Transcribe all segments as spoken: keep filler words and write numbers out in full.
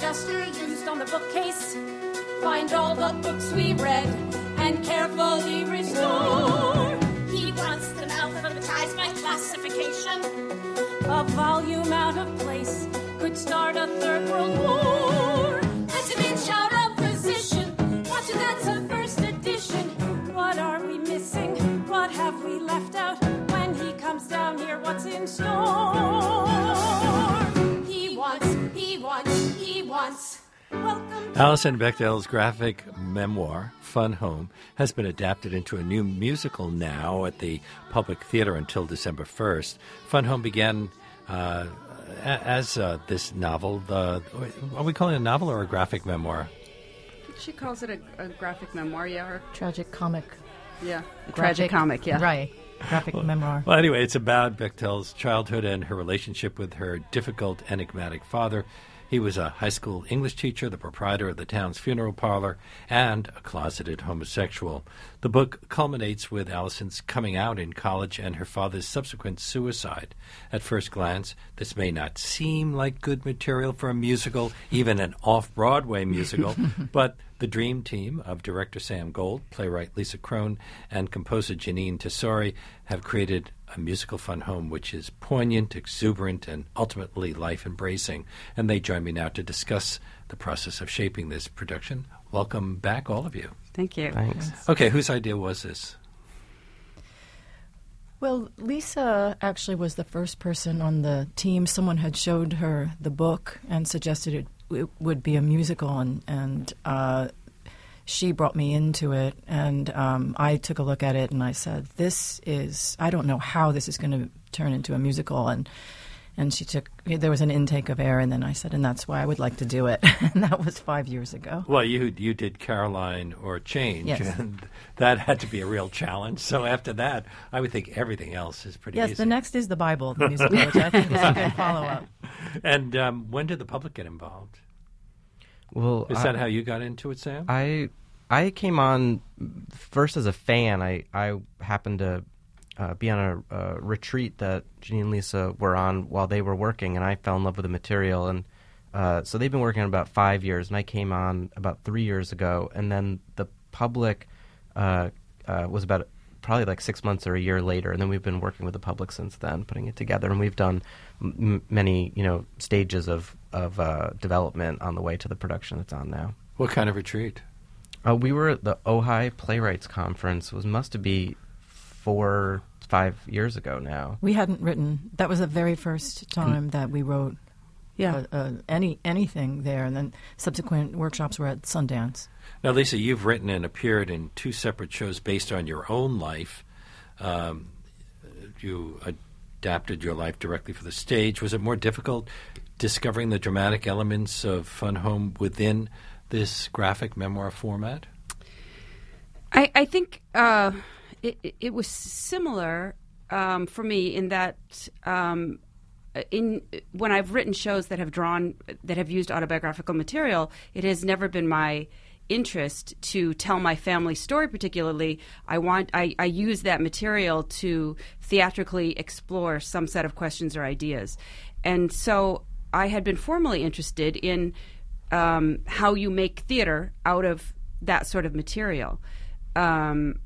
duster used on the bookcase. Find all the books we read and carefully restore. He wants them alphabetized by classification. A volume out of place could start a third world war. That's an inch out of position. Watch it, that's a first edition. What are we missing? What have we left out? When he comes down here, what's in store? He wants, he wants, he wants. Welcome to Alison Bechdel's graphic memoir, Fun Home, has been adapted into a new musical now at the Public Theater until December first. Fun Home began uh, as uh, this novel. Uh, are we calling it a novel or a graphic memoir? She calls it a, a graphic memoir, yeah. Or, Tragic comic. yeah. Graphic, Tragic comic, yeah. Right. Graphic memoir. Well, anyway, it's about Bechdel's childhood and her relationship with her difficult, enigmatic father. He was a high school English teacher, the proprietor of the town's funeral parlor, and a closeted homosexual. The book culminates with Alison's coming out in college and her father's subsequent suicide. At first glance, this may not seem like good material for a musical, even an off-Broadway musical, but the dream team of director Sam Gold, playwright Lisa Crone, and composer Janine Tesori have created a musical Fun Home which is poignant, exuberant, and ultimately life-embracing. And they join me now to discuss the process of shaping this production. Welcome back, all of you. Thank you. Thanks. Yes. Okay, whose idea was this? Well, Lisa actually was the first person on the team. Someone had showed her the book and suggested it, it would be a musical, and, and uh, she brought me into it. And um, I took a look at it, and I said, this is, I don't know how this is going to turn into a musical. And and she took, there was an intake of air, and then I said, and that's why I would like to do it. And that was five years ago. Well, you you did Caroline or Change, Yes. and that had to be a real challenge. So after that, I would think everything else is pretty Yes, easy. the next is the Bible, the musical, which I think is a good follow-up. And um, when did the public get involved? Well, Is I, that how you got into it, Sam? I I came on first as a fan. I I happened to uh, be on a, a retreat that Janine and Lisa were on while they were working, and I fell in love with the material. And uh, so they've been working on about five years, and I came on about three years ago. And then the public uh, uh, was about probably like six months or a year later, and then we've been working with the public since then, putting it together. And we've done m- many, you know, stages of of uh, development on the way to the production that's on now. What kind of retreat? Uh, we were at the Ojai Playwrights Conference. It was must to be four, five years ago now. We hadn't written. That was the very first time that we wrote Yeah. uh, uh, any anything there, and then subsequent workshops were at Sundance. Now, Lisa, you've written and appeared in two separate shows based on your own life. Um, you adapted your life directly for the stage. Was it more difficult discovering the dramatic elements of Fun Home within this graphic memoir format? I, I think uh, it, it- it was similar um, for me in that um, in when I've written shows that have drawn that have used autobiographical material, it has never been my interest to tell my family story particularly. I want I, I use that material to theatrically explore some set of questions or ideas. And so I had been formally interested in um, how you make theater out of that sort of material. Um,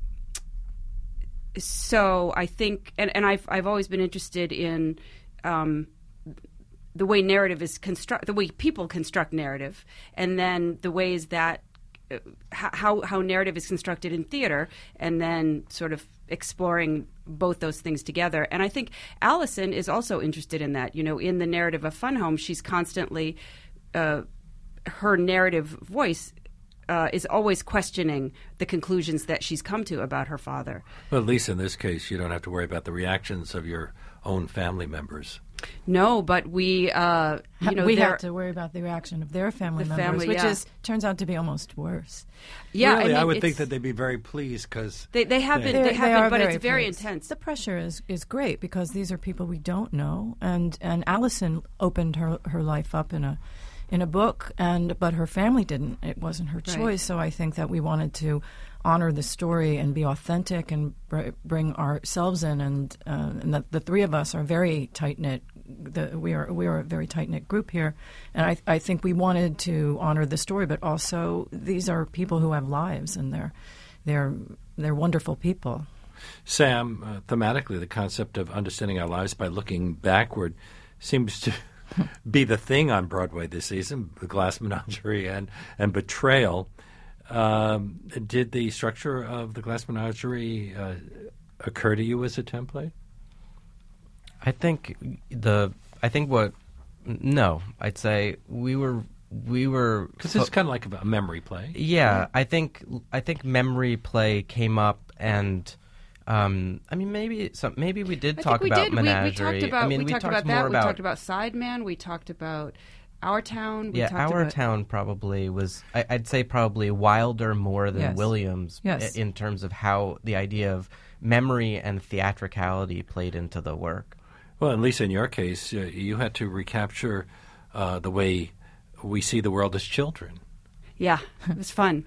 so I think, and, and I've I've always been interested in um, the way narrative is construct, the way people construct narrative, and then the ways that uh, how how narrative is constructed in theater, and then sort of exploring both those things together. And I think Alison is also interested in that. You know, in the narrative of Fun Home, she's constantly uh, her narrative voice uh, is always questioning the conclusions that she's come to about her father. Well, at least in this case, you don't have to worry about the reactions of your own family members. No, but we, uh, you know, we there- have to worry about the reaction of their family The members, family, which yeah. is turns out to be almost worse. Yeah, really, I, mean, would think it's- that they'd be very pleased because They, they have been, They- they They have are been, but very it's very pleased. intense. The pressure is, is great because these are people we don't know, and and Alison opened her her life up in a in a book, and but her family didn't. It wasn't her Right. choice. So I think that we wanted to honor the story and be authentic and br- bring ourselves in, and uh, and the, the three of us are very tight knit the, we are we are a very tight knit group here, and I I think we wanted to honor the story, but also these are people who have lives, and they're they're they're wonderful people. Sam, uh, thematically, the concept of understanding our lives by looking backward seems to be the thing on Broadway this season, The Glass Menagerie and, and Betrayal. Um, did the structure of The Glass Menagerie uh, occur to you as a template? I think the I think what no, I'd say we were we were because it's kind of like a memory play. Yeah, I think I think memory play came up and. Um, I mean, maybe some, maybe we did I talk think we about did. Menagerie. We, we talked about, I mean, we we talked talked about more that. about, we talked about Sideman. We talked about Our Town. We yeah, talked Our about, Town probably was, I, I'd say probably Wilder more than Yes. Williams Yes. in terms of how the idea of memory and theatricality played into the work. Well, at least in your case, uh, you had to recapture uh, the way we see the world as children. Yeah, it was fun.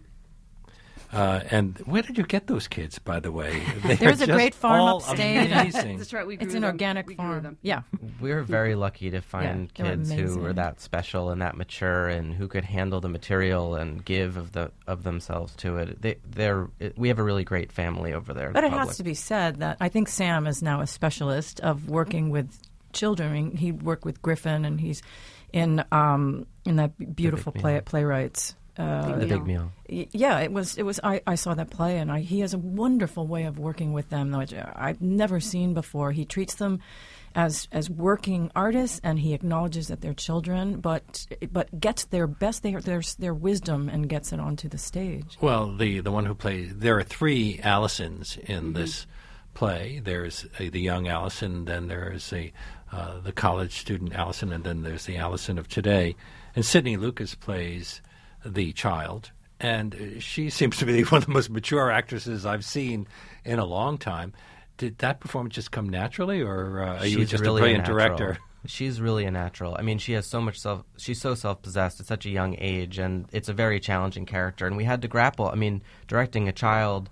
Uh, and where did you get those kids, by the way? They There's are a just great farm all upstate. Amazing. That's right. We grew It's an them. organic we grew farm. them. Yeah. We were very lucky to find Yeah, they're kids who amazing. were that special and that mature and who could handle the material and give of the of themselves to it. They, they're it, we have a really great family over there. But the it public. has to be said that I think Sam is now a specialist of working with children. I mean, he worked with Griffin, and he's in um, in that beautiful Big play Meal. at Playwrights. Uh, The Big Meal. y- yeah, it was. It was. I, I saw that play, and I, he has a wonderful way of working with them, which I've never seen before. He treats them as as working artists, and he acknowledges that they're children, but but gets their best, their their their wisdom, and gets it onto the stage. Well, the, the one who plays, there are three Allisons in this play. There's a, the young Allison, then there's a uh, the college student Allison, and then there's the Allison of today. And Sidney Lucas plays the child, and uh, she seems to be one of the most mature actresses I've seen in a long time. Did that performance just come naturally, or uh, are you She's just really a brilliant natural. director? She's really a natural. I mean, she has so much self. She's so self-possessed at such a young age, and it's a very challenging character. And we had to grapple. I mean, directing a child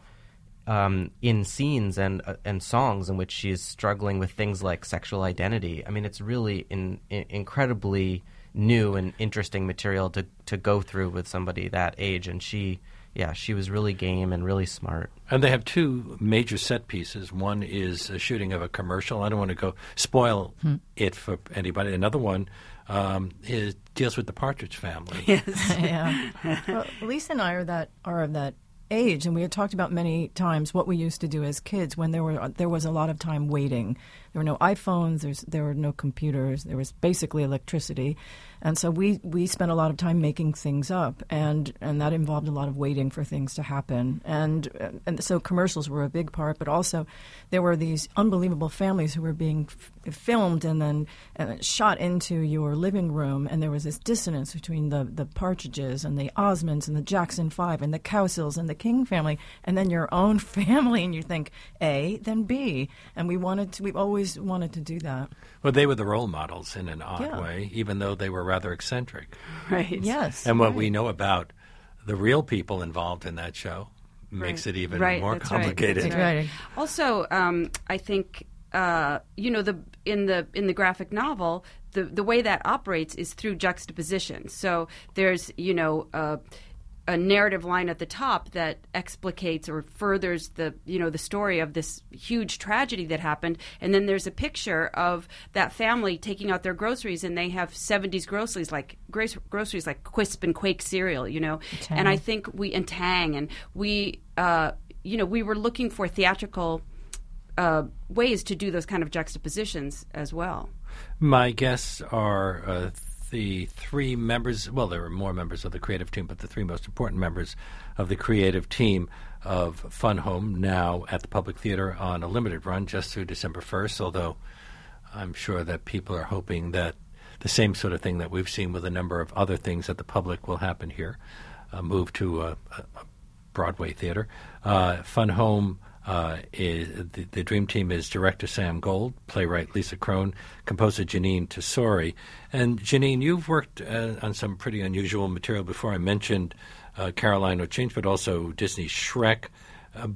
um, in scenes and uh, and songs in which she's struggling with things like sexual identity. I mean, it's really in, in, incredibly new and interesting material to to go through with somebody that age. And she, yeah, she was really game and really smart. And they have two major set pieces. One is a shooting of a commercial. I don't want to go spoil Hmm. it for anybody. Another one um, is deals with the Partridge Family. Yes. yeah. Well, Lisa and I are that are of that age, and we had talked about many times what we used to do as kids when there were there was a lot of time waiting. There were no iPhones. There's there were no computers. There was basically electricity, and so we, we spent a lot of time making things up, and, and that involved a lot of waiting for things to happen. And and so commercials were a big part, but also there were these unbelievable families who were being f- filmed and then and shot into your living room, and there was this dissonance between the, the Partridges and the Osmonds and the Jackson Five and the Cowsills and the King family, and then your own family, and you think A, then B. And we wanted to, we've always wanted to do that. Well, they were the role models in an odd Yeah. way, even though they were rather eccentric. Right. Yes. And what right. we know about the real people involved in that show makes Right. it even Right, more that's right. complicated. That's Right. Also, um, I think uh, you know the in the in the graphic novel, the the way that operates is through juxtaposition. So there's you know. Uh, a narrative line at the top that explicates or furthers the you know the story of this huge tragedy that happened, and then there's a picture of that family taking out their groceries, and they have seventies groceries like grace, groceries like Quisp and Quake cereal, you know. Tang. And I think we and Tang, and we uh, you know we were looking for theatrical uh, ways to do those kind of juxtapositions as well. My guests are uh, the three members, well, there are more members of the creative team, but the three most important members of the creative team of Fun Home, now at the Public Theater on a limited run just through December first, although I'm sure that people are hoping that the same sort of thing that we've seen with a number of other things at the Public will happen here, uh, move to a, a Broadway theater. Uh, Fun Home Uh, is, the, the Dream Team is director Sam Gold, playwright Lisa Crone, composer Janine Tesori. And Janine, you've worked uh, on some pretty unusual material before. I mentioned uh, Caroline O'Change, but also Disney's Shrek. Uh, but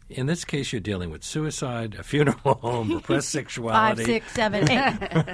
In this case, you're dealing with suicide, a funeral home, repressed sexuality. Five, six, seven, eight.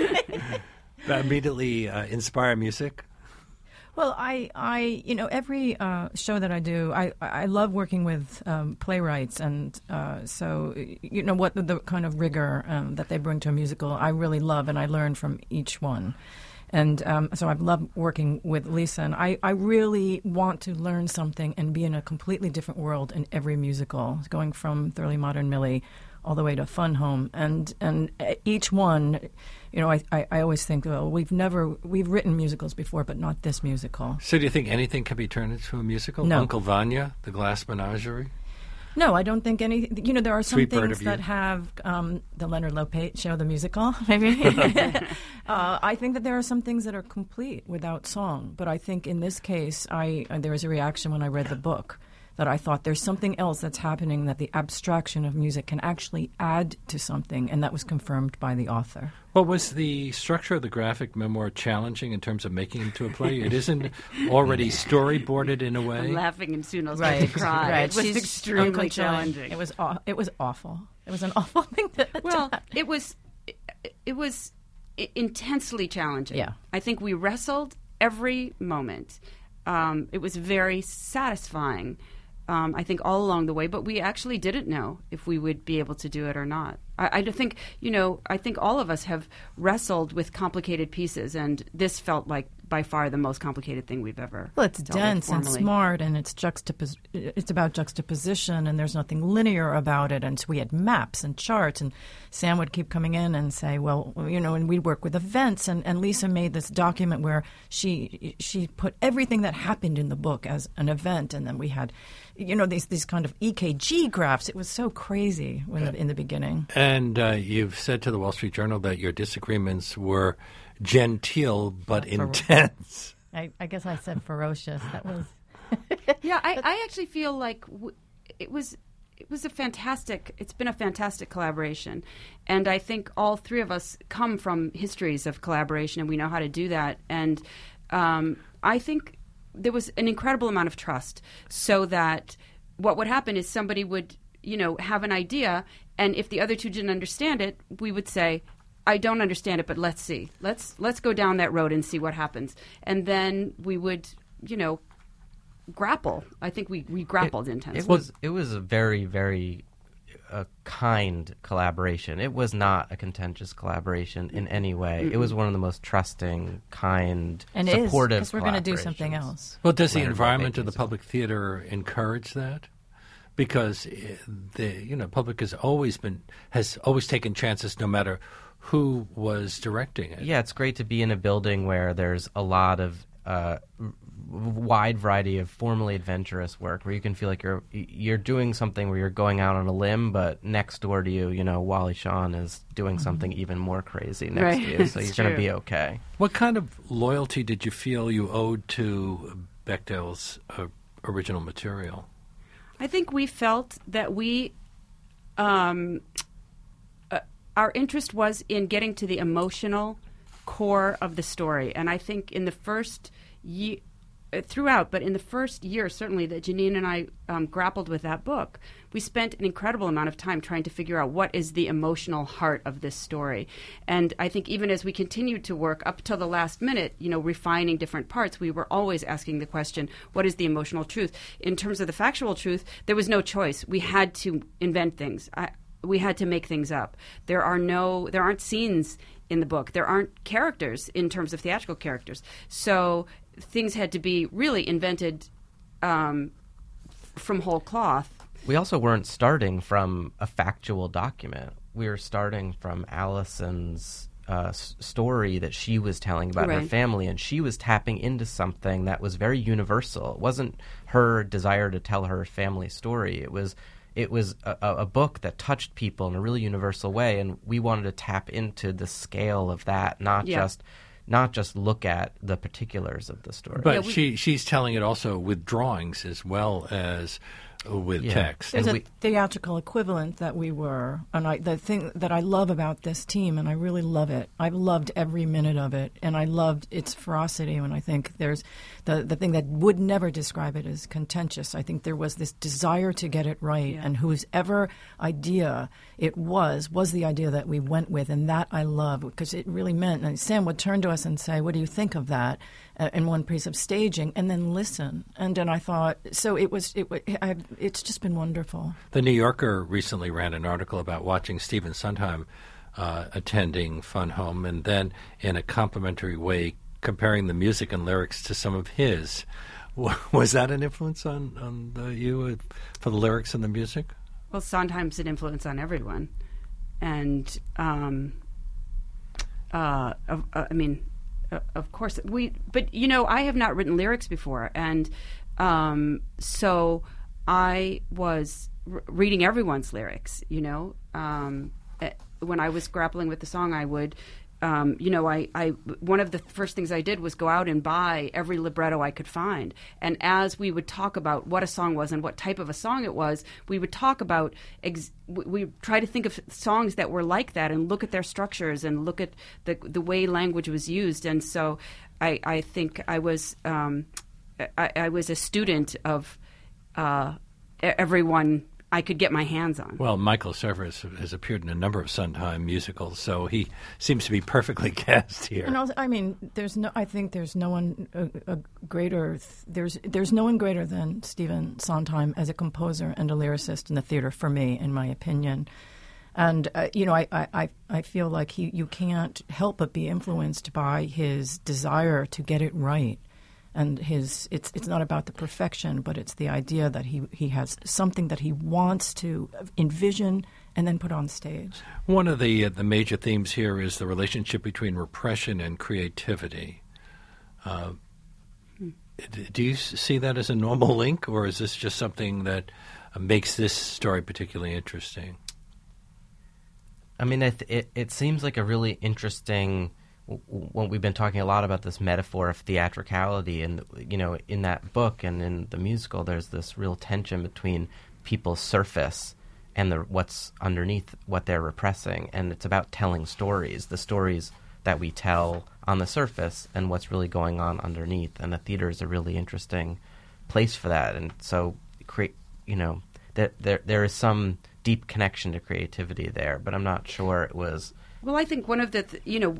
That immediately uh, inspire music? Well, I, I, you know, every uh, show that I do, I, I love working with um, playwrights, and uh, so you know what the, the kind of rigor um, that they bring to a musical, I really love, and I learn from each one. And um, so I've loved working with Lisa, and I, I really want to learn something and be in a completely different world in every musical, going from Thoroughly Modern Millie all the way to Fun Home. And and each one, you know, I, I, I always think, well, we've never, we've written musicals before, but not this musical. So do you think anything can be turned into a musical? No. Uncle Vanya, The Glass Menagerie? No, I don't think any. You know, there are some Sweet Bird things of that You. have um, the Leonard Lopate show, the musical, maybe. uh, I think that there are some things that are complete without song. But I think in this case, I uh, there was a reaction when I read the book that I thought there's something else that's happening, that the abstraction of music can actually add to something, and that was confirmed by the author. Well, was the structure of the graphic memoir challenging in terms of making it into a play? It isn't already storyboarded in a way? I'm laughing and soon I'll Right, start to cry. right. It was She's extremely uncontrolled. challenging. It was aw- it was awful. It was an awful thing to Well, to- it was it, it was i- intensely challenging. Yeah. I think we wrestled every moment. Um, it was very satisfying, um, I think, all along the way, but we actually didn't know if we would be able to do it or not. I, I don't think, you know, I think all of us have wrestled with complicated pieces, and this felt like by far the most complicated thing we've ever Well, it's dealt with dense and formally. smart, and it's juxtapos- It's about juxtaposition, and there's nothing linear about it. And so we had maps and charts, and Sam would keep coming in and say, "Well, you know," and we'd work with events. And, and Lisa made this document where she she put everything that happened in the book as an event, and then we had, you know, these these kind of E K G graphs. It was so crazy when, in the beginning. And uh, you've said to the Wall Street Journal that your disagreements were genteel but Uh, for- intense. I, I guess I said ferocious. That was. Yeah, I, I actually feel like w- it was it was a fantastic. It's been a fantastic collaboration, and I think all three of us come from histories of collaboration, and we know how to do that. And um, I think there was an incredible amount of trust, so that what would happen is somebody would, you know, have an idea, and if the other two didn't understand it, we would say, I don't understand it, but let's see. Let's let's go down that road and see what happens. And then we would, you know, grapple. I think we, we grappled it, intensely. It was it was a very very uh, kind collaboration. It was not a contentious collaboration in any way. Mm-mm. It was one of the most trusting, kind, and supportive. Because we're going to do something else. Well, does the Leonard environment Lopate of the public theater encourage that? Because uh, the you know public has always been has always taken chances, no matter who was directing it. Yeah, it's great to be in a building where there's a lot of uh, wide variety of formally adventurous work, where you can feel like you're you're doing something where you're going out on a limb, but next door to you, you know, Wally Shawn is doing something even more crazy next Right. to you, so you're going to true. be okay. What kind of loyalty did you feel you owed to Bechdel's uh, original material? I think we felt that we, um, uh, our interest was in getting to the emotional core of the story. And I think in the first year, uh, throughout, but in the first year, certainly, that Janine and I um, grappled with that book, we spent an incredible amount of time trying to figure out what is the emotional heart of this story. And I think even as we continued to work up till the last minute, you know, refining different parts, we were always asking the question, what is the emotional truth? In terms of the factual truth, there was no choice. We had to invent things. I, we had to make things up. There are no, there aren't scenes in the book. There aren't characters in terms of theatrical characters. So things had to be really invented um, from whole cloth. We also weren't starting from a factual document. We were starting from Allison's uh, s- story that she was telling about her Right. family, and she was tapping into something that was very universal. It wasn't her desire to tell her family story. It was it was a, a book that touched people in a really universal way, and we wanted to tap into the scale of that, not Yeah. just not just look at the particulars of the story. But Yeah, we- she she's telling it also with drawings as well as with Yeah. text. There's And a we- theatrical equivalent that we were, and I, the thing that I love about this team, and I really love it. I've loved every minute of it, and I loved its ferocity. And I think there's the the thing that would never describe it as contentious. I think there was this desire to get it right, Yeah. and whosever idea it was was the idea that we went with, and that I love because it really meant. And Sam would turn to us and say, "What do you think of that?" Uh, in one piece of staging, and then listen. And then I thought, so it was. It. wa- I, it's just been wonderful. The New Yorker recently ran an article about watching Stephen Sondheim uh, attending Fun Home, and then in a complimentary way comparing the music and lyrics to some of his. W- Was that an influence on, on the, you uh, for the lyrics and the music? Well, Sondheim's an influence on everyone, and um, uh, of, uh, I mean, uh, of course we. But you know, I have not written lyrics before, and um, so I was r- reading everyone's lyrics. You know, um, eh, when I was grappling with the song, I would. Um, you know, I, I one of the first things I did was go out and buy every libretto I could find. And as we would talk about what a song was and what type of a song it was, we would talk about, ex- we, we try to think of songs that were like that and look at their structures and look at the the way language was used. And so I, I think I was um, I, I was a student of uh, e- everyone I could get my hands on. Well, Michael Cerveris has appeared in a number of Sondheim musicals, so he seems to be perfectly cast here. And also, I mean, there's no. I think there's no one a, a greater. th- There's there's no one greater than Stephen Sondheim as a composer and a lyricist in the theater for me, in my opinion. And uh, you know, I, I, I- I feel like he you can't help but be influenced by his desire to get it right. And his it's it's not about the perfection, but it's the idea that he, he has something that he wants to envision and then put on stage. One of the uh, the major themes here is the relationship between repression and creativity. Uh, d- do you s- see that as a normal link, or is this just something that uh, makes this story particularly interesting? I mean, it, it it seems like a really interesting. When we've been talking a lot about this metaphor of theatricality, and you know, in that book and in the musical, there's this real tension between people's surface and the what's underneath what they're repressing, and it's about telling stories, the stories that we tell on the surface, and what's really going on underneath. And the theater is a really interesting place for that. And so, create, you know, there there there is some deep connection to creativity there, but I'm not sure it was. Well, I think one of the, th- you know,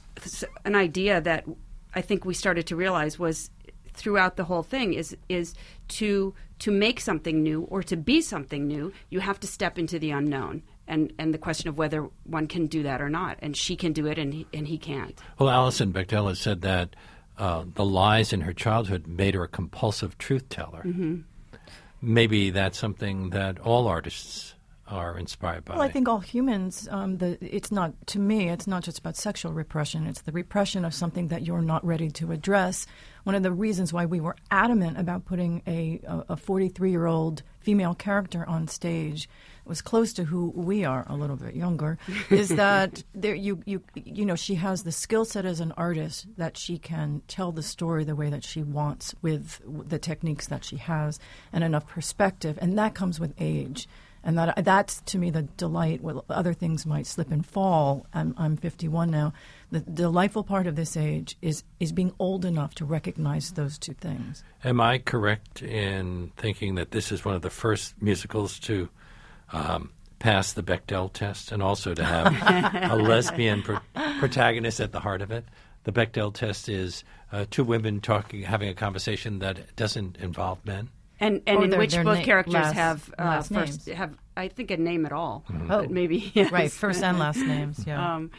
an idea that I think we started to realize was throughout the whole thing is is to to make something new or to be something new, you have to step into the unknown, and, and the question of whether one can do that or not. And she can do it, and he, and he can't. Well, Alison Bechdel has said that uh, the lies in her childhood made her a compulsive truth teller. Mm-hmm. Maybe that's something that all artists are inspired by. Well, I think all humans, um, the, it's not, to me, it's not just about sexual repression. It's the repression of something that you're not ready to address. One of the reasons why we were adamant about putting a, a forty-three-year-old female character on stage, it was close to who we are, a little bit younger, is that there you, you, you know, she has the skill set as an artist that she can tell the story the way that she wants with the techniques that she has and enough perspective, and that comes with age. And that that's, to me, the delight. Well, other things might slip and fall. I'm, I'm fifty-one now. The delightful part of this age is, is being old enough to recognize those two things. Am I correct in thinking that this is one of the first musicals to um, pass the Bechdel test and also to have a lesbian pro- protagonist at the heart of it? The Bechdel test is uh, two women talking, having a conversation that doesn't involve men. And and Or in their- which their both na- characters last- have uh, last first names. have I think a name at all, Mm-hmm. Oh. but maybe yes. Right, first and last names, yeah. Um,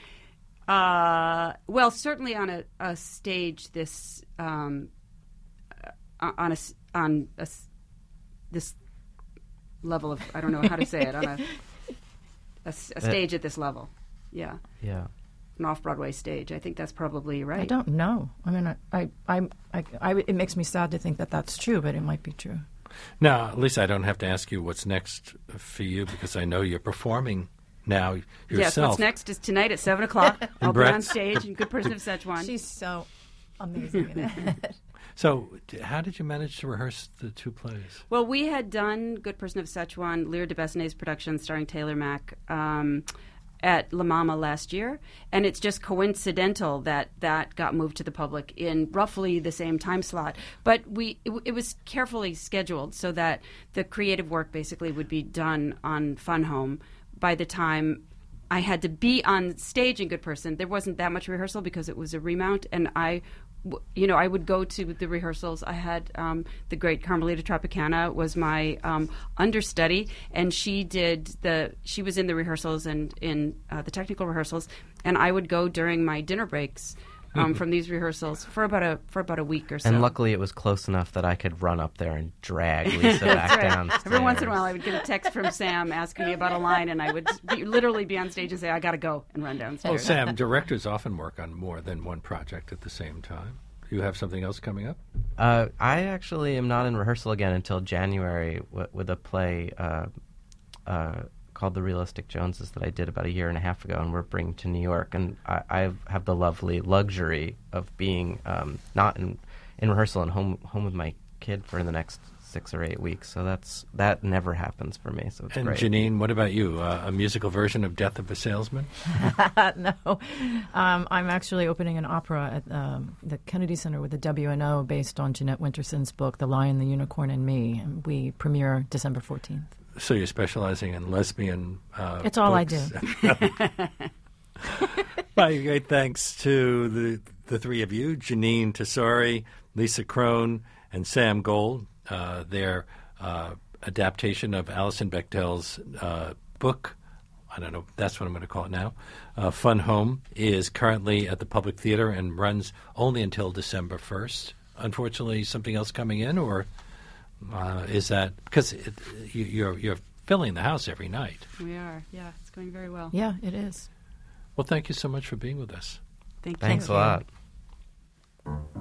uh, well, certainly on a, a stage this um, uh, on a s- on a s- this level of I don't know how to say it on a a, s- a stage at this level, yeah, Yeah. an off-Broadway stage. I think that's probably right. I don't know. I mean, I, I, I, I, I, it makes me sad to think that that's true, but it might be true. Now, at least I don't have to ask you what's next for you because I know you're performing now yourself. Yes, what's next is tonight at seven o'clock. I'll be Brett's- on stage in Good Person of Szechuan. She's so amazing in it. So, d- how did you manage to rehearse the two plays? Well, we had done Good Person of Szechuan, Lear de Besnay's production starring Taylor Mack, um, at La Mama last year, and it's just coincidental that that got moved to the public in roughly the same time slot. But we it, it was carefully scheduled so that the creative work basically would be done on Fun Home by the time I had to be on stage in Good Person. There wasn't that much rehearsal because it was a remount, and I you know, I would go to the rehearsals. I had um, the great Carmelita Tropicana was my um, understudy, and she did the. She was in the rehearsals and in uh, the technical rehearsals, and I would go during my dinner breaks um, from these rehearsals for about a for about a week or so. And luckily, it was close enough that I could run up there and drag Lisa back right. downstairs. Every once in a while, I would get a text from Sam asking me about a line, and I would be, literally be on stage and say, "I got to go," and run downstairs. Well, Sam, directors often work on more than one project at the same time. Do you have something else coming up? Uh, I actually am not in rehearsal again until January w- with a play uh, uh, called The Realistic Joneses that I did about a year and a half ago, and we're bringing to New York. And I, I have the lovely luxury of being um, not in, in rehearsal and home home with my kid for the next six or eight weeks. So that's that never happens for me. So it's and great. Janine, what about you? Uh, a musical version of Death of a Salesman? No. Um, I'm actually opening an opera at um, the Kennedy Center with the W N O based on Jeanette Winterson's book, The Lion, the Unicorn, and Me. And we premiere December fourteenth. So you're specializing in lesbian uh, It's all books. I do. My great thanks to the, the three of you, Janine Tesori, Lisa Crone, and Sam Gold. Uh, their uh, adaptation of Alison Bechdel's uh, book, I don't know, that's what I'm going to call it now, uh, Fun Home, is currently at the Public Theater and runs only until December first. Unfortunately, something else coming in, or uh, is that, because it, you, you're, you're filling the house every night. We are, yeah, it's going very well. Yeah, it is. Well, thank you so much for being with us. Thank you. Thanks a lot.